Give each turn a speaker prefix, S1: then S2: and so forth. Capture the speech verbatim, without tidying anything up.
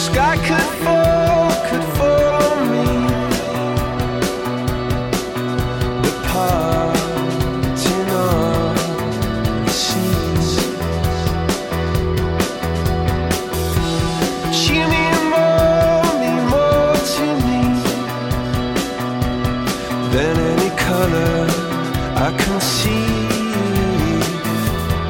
S1: sky could fall, could fall on me. The parting of the seas. But you mean more, mean more to me than any color I can see.